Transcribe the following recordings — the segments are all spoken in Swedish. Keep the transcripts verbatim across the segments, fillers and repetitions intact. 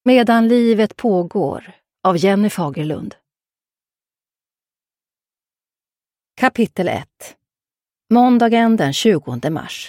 Medan livet pågår av Jenny Fagerlund. Kapitel ett. Måndagen den tjugonde mars.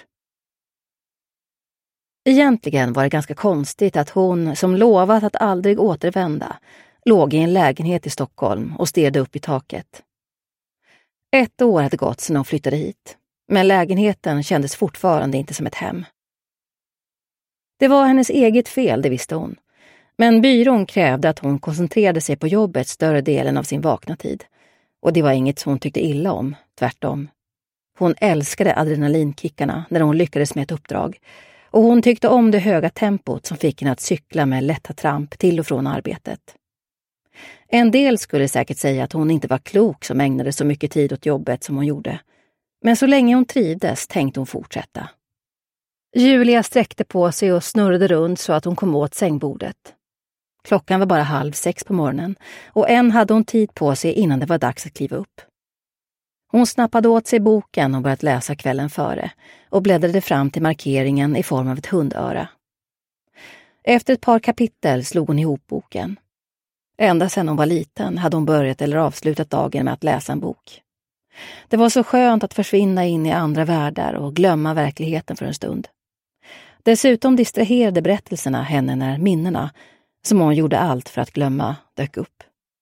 Egentligen var det ganska konstigt att hon, som lovat att aldrig återvända, låg i en lägenhet i Stockholm och stirrade upp i taket. Ett år hade gått sedan hon flyttade hit, men lägenheten kändes fortfarande inte som ett hem. Det var hennes eget fel, det visste hon. Men byrån krävde att hon koncentrerade sig på jobbet större delen av sin vakna tid. Och det var inget som hon tyckte illa om, tvärtom. Hon älskade adrenalinkickarna när hon lyckades med ett uppdrag. Och hon tyckte om det höga tempot som fick henne att cykla med lätta tramp till och från arbetet. En del skulle säkert säga att hon inte var klok som ägnade så mycket tid åt jobbet som hon gjorde. Men så länge hon trivdes tänkte hon fortsätta. Julia sträckte på sig och snurrade runt så att hon kom åt sängbordet. Klockan var bara halv sex på morgonen och än hade hon tid på sig innan det var dags att kliva upp. Hon snappade åt sig boken och började läsa kvällen före och bläddrade fram till markeringen i form av ett hundöra. Efter ett par kapitel slog hon ihop boken. Ända sedan hon var liten hade hon börjat eller avslutat dagen med att läsa en bok. Det var så skönt att försvinna in i andra världar och glömma verkligheten för en stund. Dessutom distraherade berättelserna henne när minnena, som hon gjorde allt för att glömma, dök upp.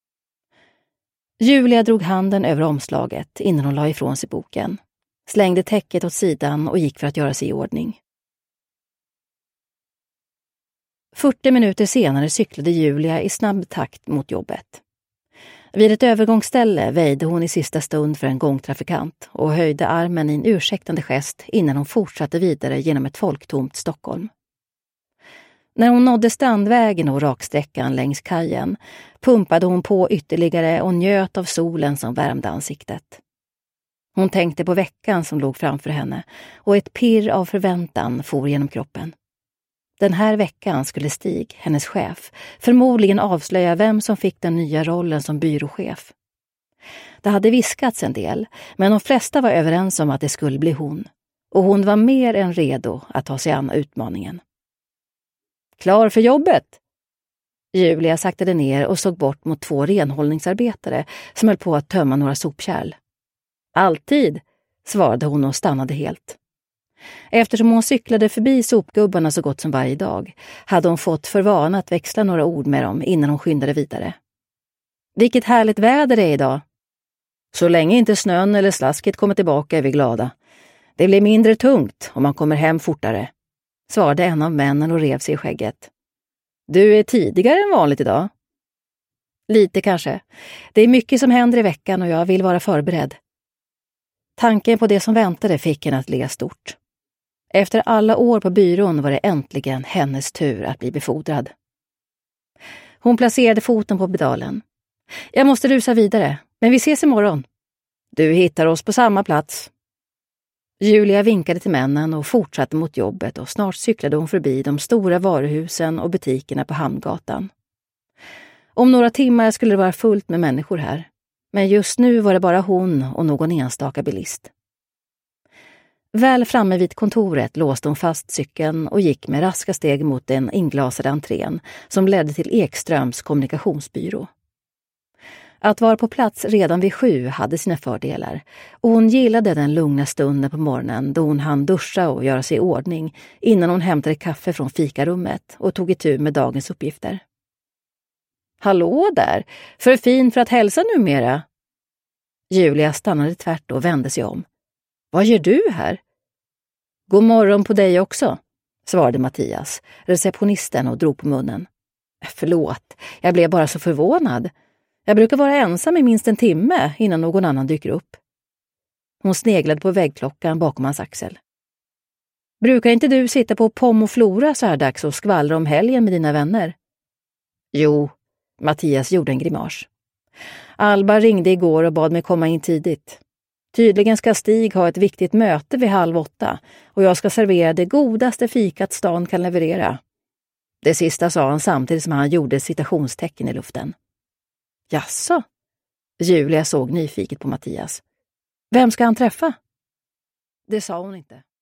Julia drog handen över omslaget innan hon la ifrån sig boken, slängde täcket åt sidan och gick för att göra sig i ordning. fyrtio minuter senare cyklade Julia i snabb takt mot jobbet. Vid ett övergångsställe väjde hon i sista stund för en gångtrafikant och höjde armen i en ursäktande gest innan hon fortsatte vidare genom ett folktomt Stockholm. När hon nådde Strandvägen och raksträckan längs kajen pumpade hon på ytterligare och njöt av solen som värmde ansiktet. Hon tänkte på veckan som låg framför henne och ett pirr av förväntan for genom kroppen. Den här veckan skulle Stig, hennes chef, förmodligen avslöja vem som fick den nya rollen som byråchef. Det hade viskats en del, men de flesta var överens om att det skulle bli hon. Och hon var mer än redo att ta sig an utmaningen. Klar för jobbet? Julia saktade ner och såg bort mot två renhållningsarbetare som höll på att tömma några sopkärl. Alltid, svarade hon och stannade helt. Eftersom hon cyklade förbi sopgubbarna så gott som varje dag hade hon fått för vana att växla några ord med dem innan hon skyndade vidare. Vilket härligt väder det är idag. Så länge inte snön eller slasket kommer tillbaka är vi glada. Det blir mindre tungt om man kommer hem fortare, svarade en av männen och rev sig i skägget. Du är tidigare än vanligt idag. Lite kanske. Det är mycket som händer i veckan och jag vill vara förberedd. Tanken på det som väntade fick henne att le stort. Efter alla år på byrån var det äntligen hennes tur att bli befordrad. Hon placerade foten på pedalen. Jag måste rusa vidare, men vi ses imorgon. Du hittar oss på samma plats. Julia vinkade till männen och fortsatte mot jobbet och snart cyklade hon förbi de stora varuhusen och butikerna på Hamngatan. Om några timmar skulle det vara fullt med människor här, men just nu var det bara hon och någon enstaka bilist. Väl framme vid kontoret låste hon fast cykeln och gick med raska steg mot den inglasade entrén som ledde till Ekströms kommunikationsbyrå. Att vara på plats redan vid sju hade sina fördelar och hon gillade den lugna stunden på morgonen då hon hann duscha och göra sig i ordning innan hon hämtade kaffe från fikarummet och tog itu med dagens uppgifter. Hallå där, för fin för att hälsa numera. Julia stannade tvärt och vände sig om. Vad gör du här? God morgon på dig också, svarade Mattias, receptionisten och drog på munnen. Förlåt, jag blev bara så förvånad. Jag brukar vara ensam i minst en timme innan någon annan dyker upp. Hon sneglade på väggklockan bakom hans axel. Brukar inte du sitta på Pom och Flora så här dags och skvallra om helgen med dina vänner? Jo, Mattias gjorde en grimas. Alba ringde igår och bad mig komma in tidigt. Tydligen ska Stig ha ett viktigt möte vid halv åtta och jag ska servera det godaste fikat stan kan leverera. Det sista sa han samtidigt som han gjorde citationstecken i luften. Jaså? Julia såg nyfiket på Mattias. Vem ska han träffa? Det sa hon inte.